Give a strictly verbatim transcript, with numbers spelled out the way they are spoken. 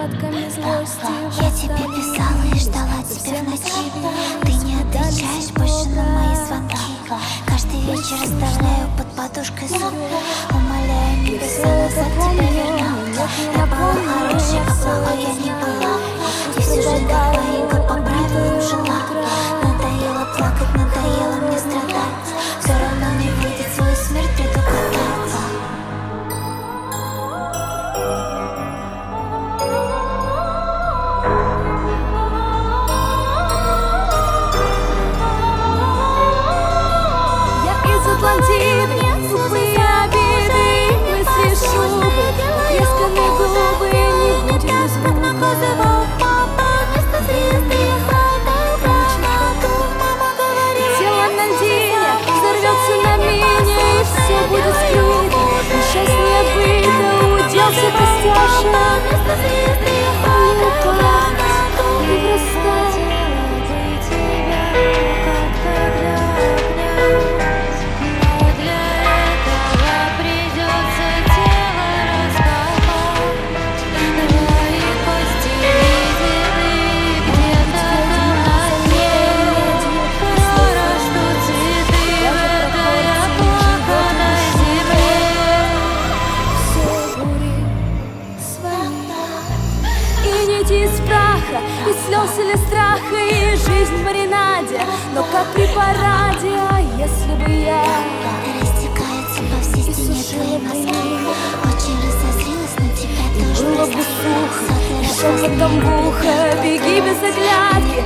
остатками злости. Я тебе писала и ждала тебя в ночи. Ты не отвечаешь больше на мои звонки. Каждый вечер оставляю под подушкой сон. Умоляю небеса назад тебя вернуть. Я была хорошей, а плохой я не была. И всю жизнь как поинка по правилам жила. Надоело плакать, надоело мне страдать. Все равно не выйдет, свою смерть предугадать. Атлантиды, тупые обиды, мысли шубы, тресканы губы, не будет звука. Тело на льдине взорвется на мине, и все будет скрыто. Счастье не было, удел все костяшек. Не упасть, не простать. Из праха, из слез или страха, и жизнь в маринаде, но как при параде. А если бы я растекается по всей стене твоей Москвы. Очень разозлилась на тебя тоже. Было бы сухо, и шепотом в ухо, беги без оглядки,